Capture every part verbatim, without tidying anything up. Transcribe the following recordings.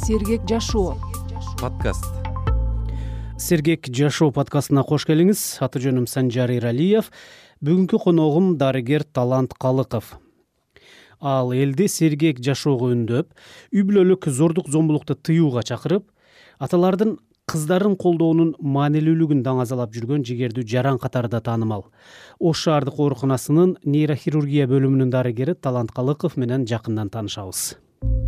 Сергек жашоо подкаст. Сергек жашоо подкастына кош келиңиз. Аты жөнүм Санжар Иралиев. Бүгүнкү коногум дарыгер Талант Калыков. Ал элди сергек жашоого үндөп, үй бүлөлүк зордук зомбулукту тыюуга чакырып, аталардын кыздарын колдоонун маанилүүлүгүн даңазалап жүргөн жигердүү жаран катарында таанымал. Ош шаардык ооруканасынын нейрохирургия бөлүмүнүн дарыгери Талант Калыков менен жакындан таанышабыз.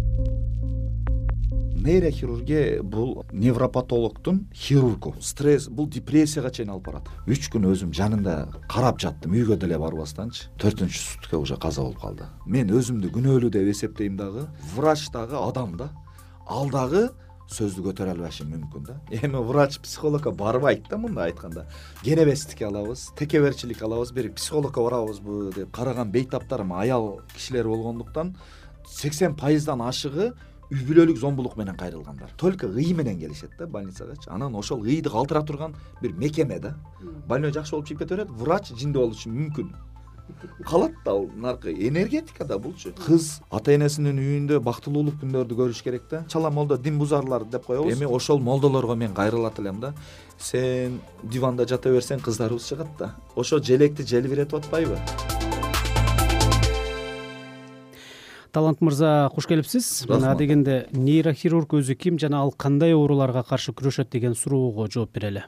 Нейрохирургия бул невропатологдун хирургу. Стресс бул депрессияга чейин алып барат. үч күн өзүм жанында карап жаттым, үйгө деле барбастанчы. төртүнчү сутка уже каза болуп калды. Мен өзүмдү күнөөлүү деп эсептейм дагы, врач дагы адам да. Ал дагы сөздү көтөрө албашы мүмкүн да. Эми врач психологко барбайт да, мындай айтканда. Генебестикке алабыз, текеберчилик алабыз, бир психологко барабызбы деп караган бейтаптарым аял кишилер болгондуктан сексен пайыздан ашыгы үй бүлөлүк зомбулук менен кайрылгандар. Только ый менен келишет да больницагачы. Анан ошол ыйды калтыра турган бир мекеме да. Больной жакшы болуп чыгып кете берет, врач жинде болушу мүмкүн. Калат да ал наркы энергетика да булчу. Кыз ата энесинин үйүндө бактылуулук күндөрдү көрүш керек да. Чала молдо дин бузарлар деп коебуз. Эми ошол молдолорго мен кайрылат элем да. Сен диванда жата берсең кыздарыбыз чыгат да. Ошо желекти желбиретип атпайбы? Талант мырза, куш келипсиз. Мына дегенде нейрохирург өзү ким жана ал кандай ооруларга каршы күрөшөт деген суроого жооп берели.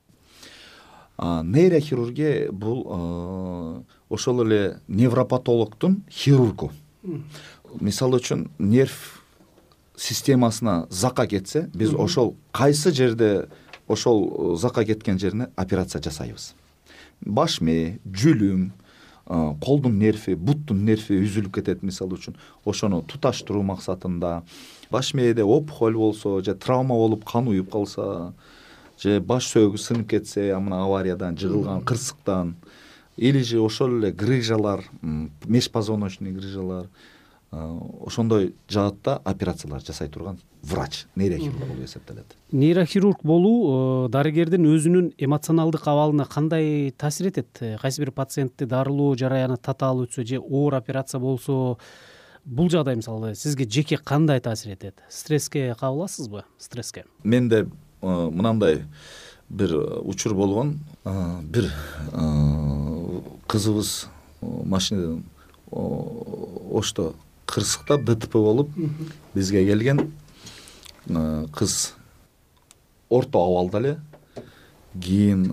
Нейрохирургия бул ошол эле невропатологдун хирургу. Мисалы үчүн нерв системасына закка кетсе, биз ошол кайсы жерде ошол закка кеткен жерине операция жасайбыз. Баш мээ, жүлүм, колдун нерви, буттун нерви үзүлүп кетет мисалы үчүн. Ошону туташтыруу максатында, баш мээде опухоль болсо же травма болуп кан уюп калса, же баш сөөгү сынып кетсе, амына авариядан, жыгылган кырсыктан, или же ошол эле грыжалар, межпозвоночный грыжалар, ошондой жаатта операциялар жасай турган врач, нейрохирург болуп эсептелет. Нейрохирург болуу дарыгердин өзүнүн эмоционалдык абалына кандай таасир этет? Кайсы бир пациентти дарылоо жараяны татаал өтсө же оор операция болсо, бул жагдай мисалы сизге жеке кандай таасир этет? Стресске кабыласызбы? Стресске? Менде мынандай бир учур болгон. Бир кызыбыз машинадан Ошто кырсыктап ДТП болуп бизге келген. Кыз орто абалда эле. Кийин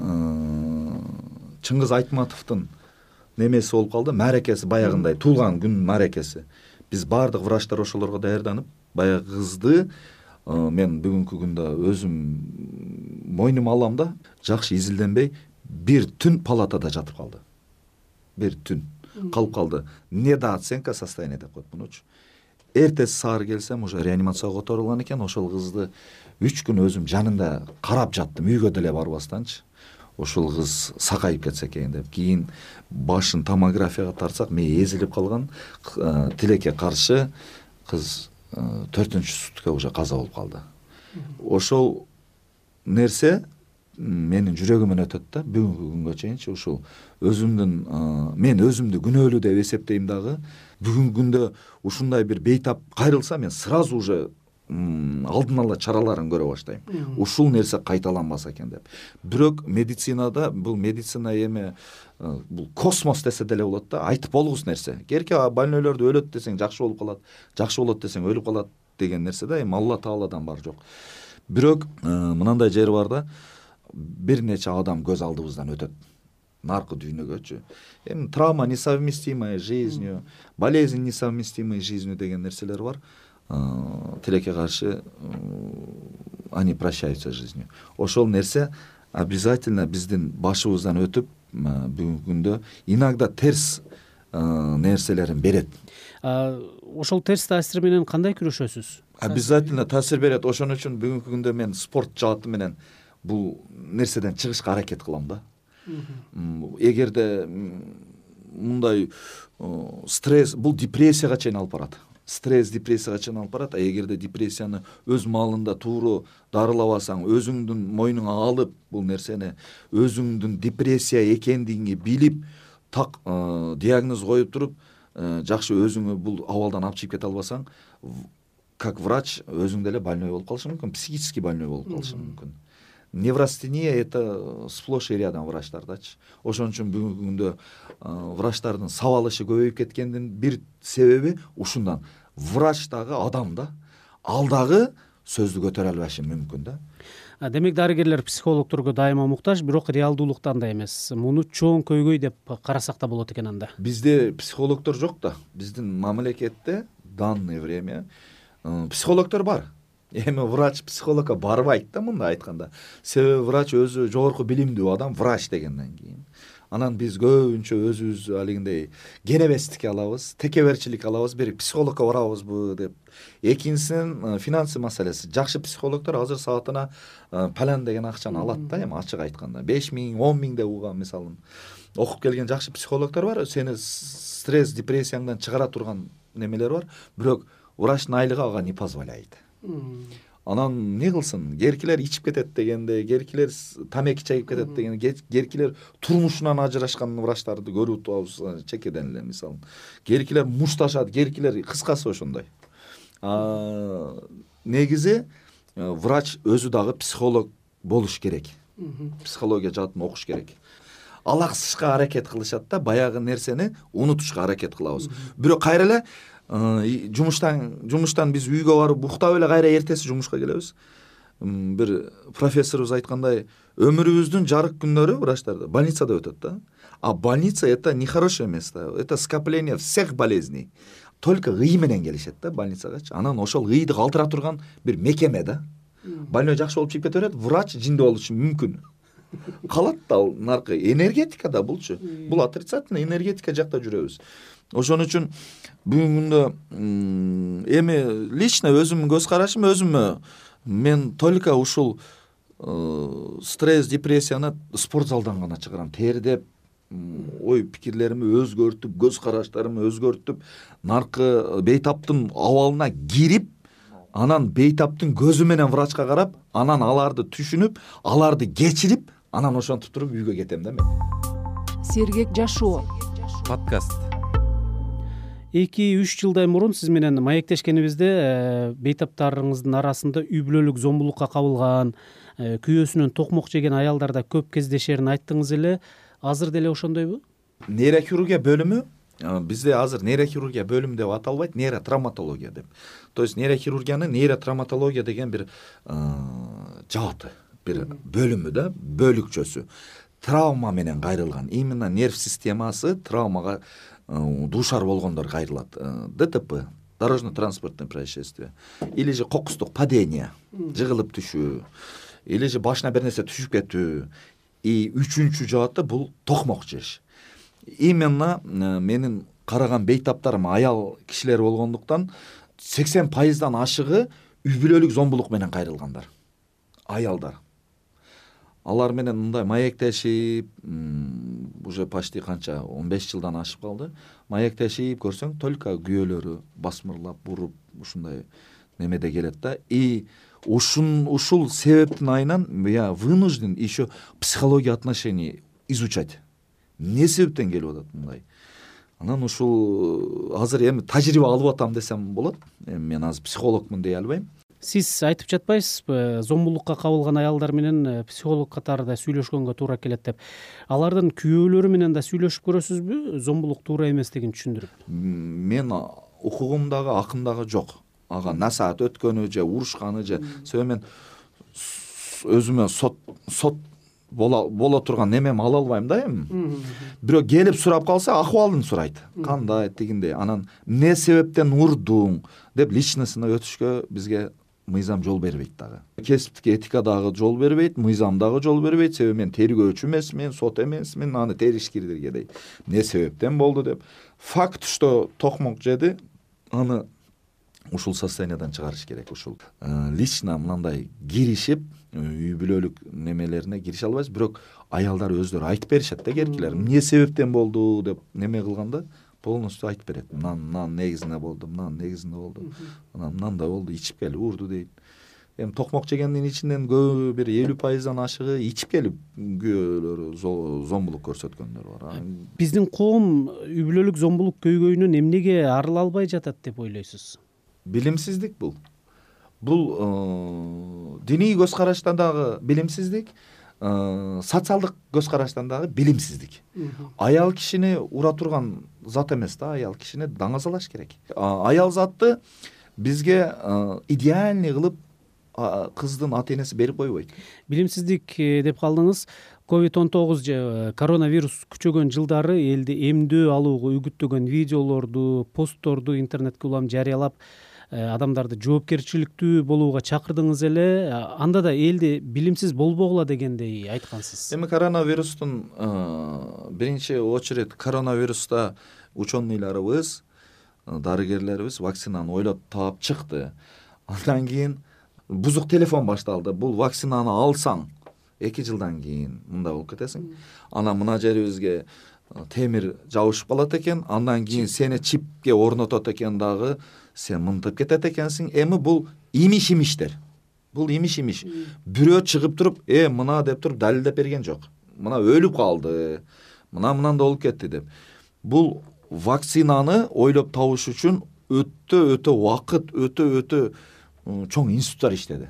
Чыңгыз Айтматовдун немеси болуп калды, мааракеси баягындай туулган күн мааракеси. Биз баардык врачтар ошолорго даярданып, баягы кызды мен бүгүнкү күндө өзүм мойнума алам да, жакшы изилденбей бир түн палатада жатып калды. Бир түн калып калды. Недооценка состояния деп коет мунучу. Эртеси саар келсем уже реанимацияга которулган экен. Ошол кызды үч күн өзүм жанында карап жаттым, үйгө деле барбастанчы. Ошол кыз сакайып кетсе экен деп. Кийин башын томографияга тартсак, мээ эзилип калган. Тилекке каршы кыз төртүнчү сутка уже каза болуп калды. Ошол нерсе менин жүрөгүмөн өтөт да, бүгүнкү күнгө чейинчи. Ушул өзүмдүн мен өзүмдү күнөөлүү деп эсептейм дагы. Бүгүнкү күндө ушундай бир бейтап кайрылса, мен сразу уже алдын ала чараларын көрө баштайм. Ушул нерсе кайталанбаса экен деп. Бирок медицинада бул медицина эми бул космос десе деле болот да, айтып болгус нерсе. Керке больнойлорду өлөт десең жакшы болуп калат, жакшы болот десең өлүп калат деген нерсе да, эми Алла Тааладан бар жок. Бирок мынандай жери бар да, бир нече адам көз алдыбыздан өтөт. Наркы дүйнөгөчү. Эми травма несовместимая с жизнью, болезнь несовместимая с жизнью деген нерселер бар. Тилекке каршы они прощаются с жизнью. Ошол нерсе обязательно биздин башыбыздан өтүп, бүгүнкү күндө иногда терс нерселерин берет. Ошол терс таасир менен кандай күрөшөсүз? Обязательно таасир берет. Ошон үчүн бүгүнкү күндө мен спорт жааты менен бул нерседен чыгышка аракет кылам да. Эгерде мындай стресс бул депрессияга чейин алып барат. Стресс депрессияга чейин алып барат. А эгерде депрессияны өз маалында тууру дарылабасаң, өзүңдүн мойнуңа алып бул нерсени, өзүңдүн депрессия экендигиңи билип, так диагноз коюп туруп, жакшы өзүңө бул абалдан алып чыгып кете албасаң, как врач өзүң деле больной болуп калышың мүмкүн, психический больной болуп калышың мүмкүн. Неврастения это сплошь и рядом врачтардачы. Ошон үчүн бүгүнкү күндө врачтардын сабалышы көбөйүп кеткендин бир себеби ушундан. Врач дагы адам да, ал дагы сөздү көтөрө албашы мүмкүн да. Демек дарыгерлер психологторго дайыма муктаж, бирок реалдуулукта андай эмес. Муну чоң көйгөй деп карасак да болот экен анда. Бизде психологтор жок да. Биздин мамлекетте данное время психологтор бар. Эми врач психологко барбайт да, мындай айтканда. Себеби врач өзү жогорку билимдүү адам, врач дегенден кийин. Анан биз көбүнчө өзүбүз алигиндей кенебестик алабыз, текеберчилик алабыз, бир психологко барабызбы деп. Экинчисинен финансы маселеси. Жакшы психологтор азыр саатына палан деген акчаны алат да, эми ачык айтканда. беш миң, он миң деп угам мисалын. Окуп келген жакшы психологтор бар, сени стресс, депрессияңдан чыгара турган немелер бар, бирок врачтын айлыгы ага не позволяет. Анан не кылсын, керкилер ичип кетет дегенде, керкилер тамеки чайып кетет дегенде, керкилер турмушунан ажырашкан врачтарды көрүп атабыз чекеден эле мисалы. Керкилер мушташат, керкилер кыскасы ошондой. А негизи врач өзү дагы психолог болуш керек. Психология жаатын окуш керек. Алаксышка аракет кылышат да, баягы нерсени унутушка аракет кылабыз. Бирок кайра эле жумуштан жумуштан биз үйгө барып уктап эле кайра эртеси жумушка келебиз. Бир профессорубуз айткандай, өмүрүбүздүн жарык күндөрү врачтарда больницада өтөт да. А больница это нехорошее место, это скопление всех болезней. Только ый менен келишет да больницагачы. Анан ошол ыйды калтыра турган бир мекеме да. Больной жакшы болуп чыгып кете берет, врач жинде болушу мүмкүн. Калат да ал наркы энергетика да булчу. Бул отрицательный энергетика жакта жүрөбүз. Ошон үчүн бүгүнгүндө эми лично өзүмдүн көз карашым өзүмө мен только ушул стресс, депрессияны спорт залдан гана чыгарам. Тердеп, ой пикирлерими өзгөртүп, көз караштарымы өзгөртүп, наркы бейтаптын абалына кирип, анан бейтаптын көзү менен врачка карап, анан аларды түшүнүп, аларды кечирип, анан ошентип туруп үйгө кетем да мен. Сергек жашоо подкаст. эки үч жылдай мурун сиз менен маектешкенибизде бейтаптарыңыздын арасында үй бүлөлүк зомбулукка кабылган, күйөөсүнөн токмок жеген аялдарда көп кездешерин айттыңыз эле. Азыр деле ошондойбу? Нейрохирургия бөлүмү бизде азыр нейрохирургия бөлүмү деп аталбайт, нейротравматология деп. То есть нейрохирургиянын нейротравматология деген бир жааты, бир бөлүмү да, бөлүкчөсү. Травма менен кайрылган, именно нерв системасы травмага дуушар болгондор кайрылат. ДТП, дорожно-транспортное происшествие, или же кокустук падение, жыгылып түшүү, или же башына бир нерсе түшүп кетүү. И үчүнчү жааты бул токмок жеш. Именно менин караган бейтаптарым аял кишилер болгондуктан сексен пайыздан ашыгы үй бүлөлүк зомбулук менен кайрылгандар. Аялдар. Алар менен мындай маектешип, уже почти канча он беш жылдан ашып калды. Маектешип көрсөң, только күйөөлөрү басмырлап, буруп, ушундай немеде келет да. И ушун ушул себептин айынан я вынужден еще психология отношений изучать. Не себептен келип атат мындай. Анан ушул азыр эми тажрыйба алып атам десем болот. Эми мен азыр психологмун дей албайм. Сиз айтып жатпайсызбы, зомбулукка кабылган аялдар менен психолог катарында сүйлөшкөнгө туура келет деп. Алардын күйөөлөрү менен да сүйлөшүп көрөсүзбү, зомбулук туура эместигин түшүндүрүп? Мен укугумдагы акындагы жок. Ага насаат өткөнү же урушканы же себеби мен өзүмө сот сот бола боло турган немем ала албайм да эми. Бирок келип сурап калса акыбалын сурайт. Кандай тигиндей, анан эмне себептен урдуң деп личностуна өтүшкө бизге мыйзам жол бербейт дагы. Кесиптик этика дагы жол бербейт, мыйзам дагы жол бербейт. Себеби мен тергөөчү эмесмин, сот эмесмин, аны теришкирдерге дей. Эмне себептен болду деп. Факт, что токмок жеди, аны ушул состояниядан чыгарыш керек. Ушул лично мындай киришип, үй бүлөлүк немелерине кирише албайбыз, бирок аялдар өздөрү айтып беришет да, керкилер. Эмне себептен болду деп неме кылганда полностью айтып берет. Мынан мынан негизинде болду, мынан негизинде болду. Анан мынандай болду, ичип келип урду дейт. Эми токмок жегендин ичинен көбү бир элүү пайыздан ашыгы ичип келип күйөөлөрү зомбулук көрсөткөндөр бар. Биздин коом үй бүлөлүк зомбулук көйгөйүнөн эмнеге арыла албай жатат деп ойлойсуз? Билимсиздик бул. бул диний көз караштан дагы билимсиздик, социалдык көз караштан дагы билимсиздик. Аял кишини ура турган зат эмес да, аял кишини даңазалаш керек. Аял затты бизге идеальный кылып кыздын ата энеси берип койбойт. Билимсиздик деп калдыңыз. ковид он тогуз же коронавирус күчөгөн жылдары элди эмдөө алууга үгүттөгөн видеолорду, постторду интернетке улам жарыялап, адамдарды жоопкерчиликтүү болууга чакырдыңыз эле. Анда да элди билимсиз болбогула дегендей айткансыз. Эми коронавирустун биринчи очередь коронавируста ученыйларыбыз, дарыгерлерибиз вакцинаны ойлоп таап чыкты. Андан кийин бузук телефон башталды. Бул вакцинаны алсаң эки жылдан кийин мындай болуп кетесиң. Анан мына жерибизге темир жабышып калат экен. Андан кийин сени чипке орнотот экен дагы, сен мынтып кетет экенсиң. Эми бул имиш-имиштер. Бул имиш-имиш. Бирөө чыгып туруп, э мына деп туруп далилдеп берген жок. Мына өлүп калды. Мына мынандай болуп кетти деп. Бул вакцинаны ойлоп табыш үчүн өтө өтө убакыт, өтө өтө чоң институттар иштеди.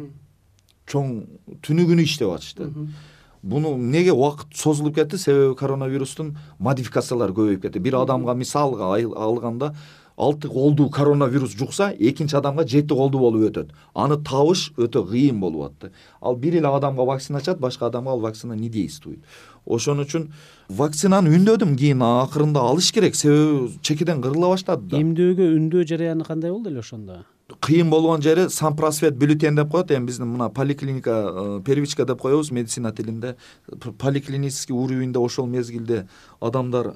Чоң түнү күнү иштеп атышты. Буну неге убакыт созулуп кетти? Себеби коронавирустун модификациялары көбөйүп кетти. Бир адамга мисалга алганда алты колду коронавирус жукса, экинчи адамга жети колду болуп өтөт. Аны табыш өтө кыйын болуп атты. Ал бир эле адамга вакцина чат, башка адамга ал вакцина не действует. Ошон үчүн вакцинаны үндөдүм, кийин акырында алыш керек, себеби чекиден кырыла баштады да. Эмдөөгө үндөө жараяны кандай болду эле ошондо? Кыйын болгон жери санпросвет бюллетень деп коет. Эми биздин мына поликлиника, первичка деп коебуз медицина тилинде. Поликлинический уровеньде ошол мезгилде адамдар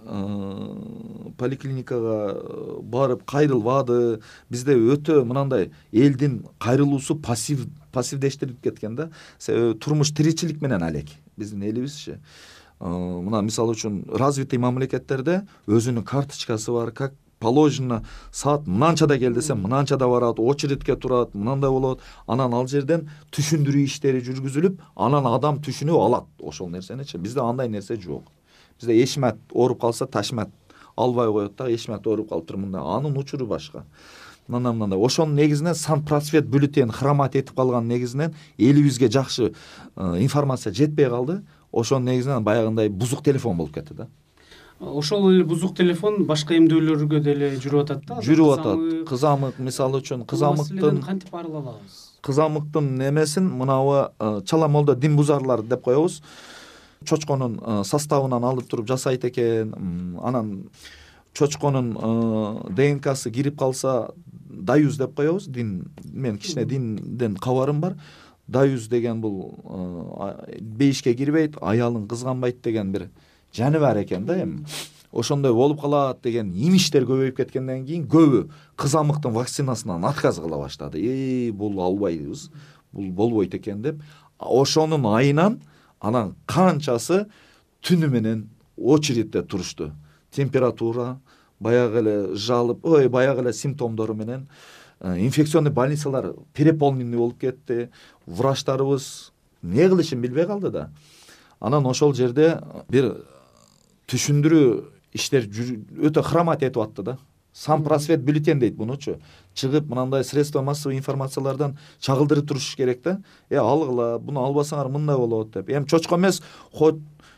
поликлиникага барып кайрылбады. Бизде өтө мынандай элдин кайрылуусу пассив пассивдештирип кеткен да. Себеби турмуш тиричилик менен алек биздин элибизчи. Мына мисалы үчүн развитый мамлекеттерде өзүнүн карточкасы бар, как положено, саат мынанчада кел десе мынанчада барат, очередке турат, мынандай болот. Анан ал жерден түшүндүрүү иштери жүргүзүлүп, анан адам түшүнүп алат ошол нерсеничи. Бизде андай нерсе жок. Бизде эшмат ооруп калса ташмат албай коет да, эшмат ооруп калыптыр мындай. Анын учуру башка. Мындай мындай. Ошонун негизинен санпросвет бюллетень хромат этип калган негизинен элибизге жакшы информация жетпей калды. Ошонун негизинен баягындай бузук телефон болуп кетти да. Ошол эле бузук телефон башка эмдөөлөргө деле жүрүп атат да. Жүрүп атат. Кызамык мисалы үчүн кызамыктын кантип арыла алабыз? Кызамыктын немесин мынабы чала молдо дин бузарлар деп коебуз. Чочконун составынан алып туруп жасайт экен. Анан чочконун ДНКсы кирип калса даюз деп коебуз. Дин, мен кичине динден кабарым бар. Даюз деген бул бейишке кирбейт, аялын кызганбайт деген бир жаны бар экен да. Эми ошондой болуп калат деген имиштер көбөйүп кеткенден кийин көбү кызамыктын вакцинасынан отказ кыла баштады. Эй, бул албайбыз, бул болбойт экен деп. Ошонун айынан анан канчасы түнү менен очередте турушту. Температура, баягы эле жалып, ой, баягы эле симптомдору менен инфекционный больницалар переполненный болуп кетти. Врачтарыбыз не кылышын билбей калды да. Анан ошол жерде бир түшүндүрүү иштер өтө хромат этип атты да. Санпросвет бюллетень дейт бунучу. Чыгып мынандай средства массовой информациялардан чагылдырып туруш керек да. Э, алгыла, буну албасаңар мындай болот деп. Эми чочко эмес, хоть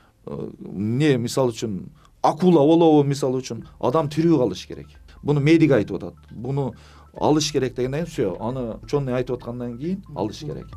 не мисалы үчүн акула болобу мисалы үчүн, адам тирүү калыш керек. Буну медик айтып атат. Буну алыш керек дегенден кийин всё, аны ученый айтып аткандан кийин алыш керек.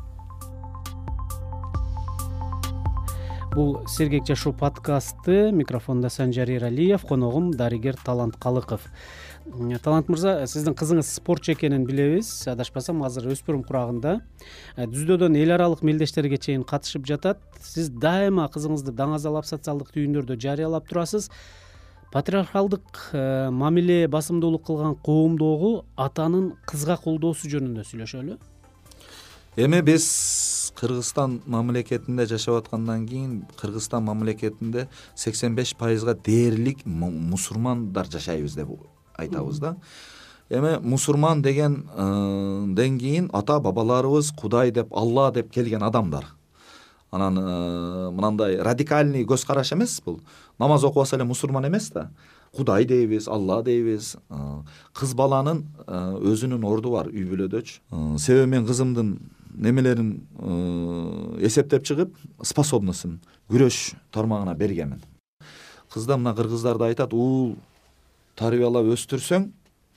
Бул Сергек жашоо подкасты. Микрофонда Санжар Эралиев, коногум дарыгер Талант Калыков. Талант мырза, сиздин кызыңыз спортчу экенин билебиз. Адашпасам, азыр өспүрүм курагында. Дүздөөдөн эл аралык мелдештерге чейин катышып жатат. Сиз дайыма кызыңызды даңазалап социалдык түйүндөрдө жарыялап турасыз. Патриархалдык мамиле басымдуулук кылган коомдогу атанын кызга колдоосу жөнүндө сүйлөшөлү. Эми биз Кыргызстан мамлекетинде жашап аткандан кийин Кыргызстан мамлекетинде сексен беш пайызга дээрлик мусулмандар жашайбыз деп айтабыз да. Эми мусулман дегенден кийин ата бабаларыбыз Кудай деп, Алла деп келген адамдар. анан мынандай радикальный көз караш эмес бул. Намаз окубаса эле мусулман эмес да. Кудай дейбиз, Алла дейбиз. Кыз баланын өзүнүн орду бар үй бүлөдөчү. Себеби мен кызымдын немелерин эсептеп чыгып, способностун күрөш тармагына бергенмин. Кызда мына кыргыздарды айтат, уул тарбиялап өстүрсөң,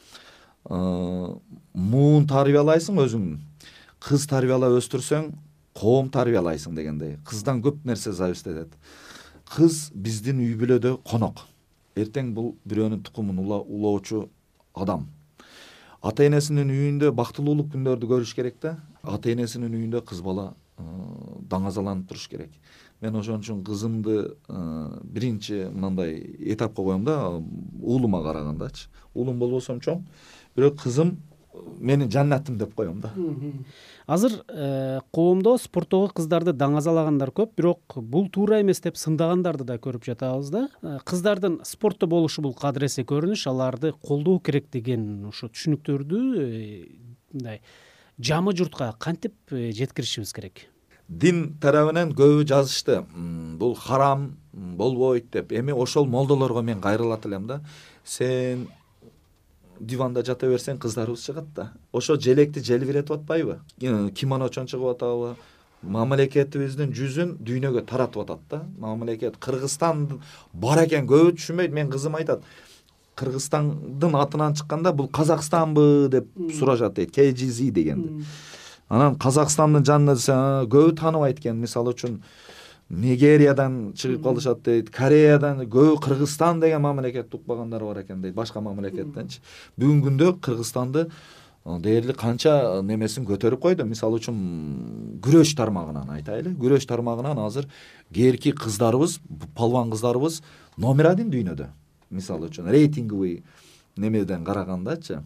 муун тарбиялайсың өзүң. Кыз тарбиялап өстүрсөң, коом тарбиялайсың дегендей. Кыздан көп нерсе зависит этет. Кыз биздин үй бүлөдө конок. Эртең бул бирөөнүн тукумун улоочу адам. Ата энесинин үйүндө бактылуулук күндөрдү көрүш керек да. Ата энесинин үйүндө кыз бала даңазаланып туруш керек. Мен ошон үчүн кызымды биринчи мындай этапка коем да, уулума карагандачы. Уулум болбосом чоң, бирок кызым менин жаннатым деп коем да. Азыр коомдо спорттогу кыздарды даңазалагандар көп, бирок бул туура эмес деп сындагандарды да көрүп жатабыз да. Кыздардын спортто болушу бул кадыресе көрүнүш, аларды колдоо керек деген ушу түшүнүктөрдү мындай жамы журтка кантип жеткиришибиз керек? Дин тарабынан көбү жазышты. Бул харам болбойт деп. Эми ошол молдолорго мен кайрылат элем да. Сен диванда жата берсең кыздарыбыз чыгат да. Ошо желекти желбиретип атпайбы? Кимоночон чыгып атабы? Мамлекетибиздин жүзүн дүйнөгө таратып атат да. Мамлекет Кыргызстан бар экен, көбү түшүнбөйт. Мен кызым айтат, Кыргызстандын атынан чыкканда бул Казакстанбы деп сурашат дейт. кей жи зет дегенди. Анан Казакстандын жанында десе, көбү тааныбайт экен. Мисалы үчүн Нигериядан чыгып калышат дейт, Кореядан, көбү Кыргызстан деген мамлекетти укпагандар бар экен дейт, башка мамлекеттенчи. Бүгүнкү күндө Кыргызстанды дээрлик канча немесин көтөрүп койду. Мисалы үчүн күрөш тармагынан айтайлы. Күрөш тармагынан азыр кээрки кыздарыбыз, палван кыздарыбыз номер один дүйнөдө. Мисалы үчүн рейтинговый немеден карагандачы.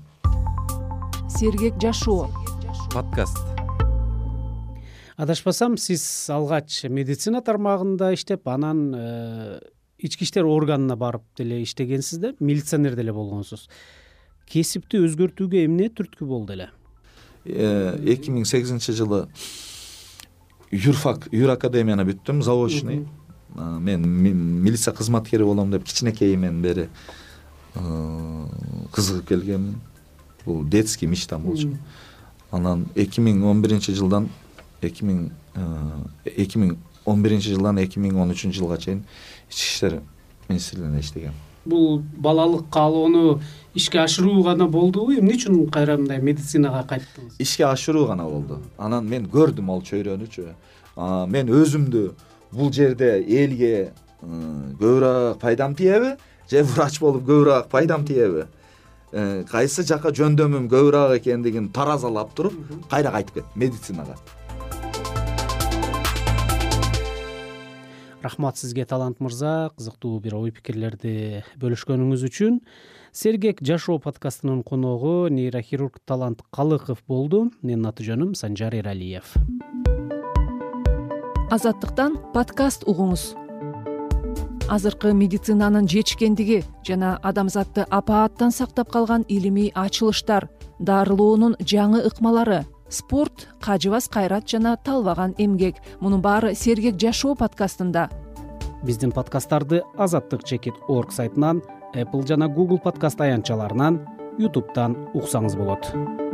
Сергек Жашоо подкаст. Адашпасам, сиз алгач медицина тармагында иштеп, анан ички иштер органына барып деле иштегенсиз да, милиционер деле болгонсуз. Кесипти өзгөртүүгө эмне түрткү болду эле? эки миң сегизинчи жылы юрфак, юр академияны бүттүм, заочный. Мен милиция кызматкери болом деп кичинекейимен бери кызыгып келгенмин. Бул детский мечтам болчу. Анан эки миң он биринчи жылдан эки миң он биринчи жылдан эки миң он үчүнчү жылга чейин ички иштер министрлигинде иштегем. Бул балалык каалоону ишке ашыруу гана болдубу? Эмне үчүн кайра мындай медицинага кайттыңыз? Ишке ашыруу гана болду. Анан мен көрдүм ал чөйрөнүчү. Мен өзүмдү бул жерде элге көбүрөөк пайдам тиеби, же врач болуп көбүрөөк пайдам тиеби? Кайсы жака жөндөмүм көбүрөөк экендигин таразалап туруп, кайра кайтып кеттим медицинага. Рахмат сизге, Талант мырза, кызыктуу бир ой пикирлерди бөлүшкөнүңүз үчүн. Сергек Жашоо подкастынын коногу нейрохирург Талант Калыков болду. Менин аты жөнүм Санжар Эралиев. Азаттыктан подкаст угуңуз. Азыркы медицинанын жетишкендиги жана адамзатты апааттан сактап калган илимий ачылыштар, дарылоонун жаңы ыкмалары, спорт, кажыбас кайрат жана талбаган эмгек. Мунун баары Сергек Жашоо подкастында. Биздин подкасттарды азаттык чекит орг сайтынан, Apple жана Google подкаст аянтчаларынан, YouTube'дан уксаңыз болот.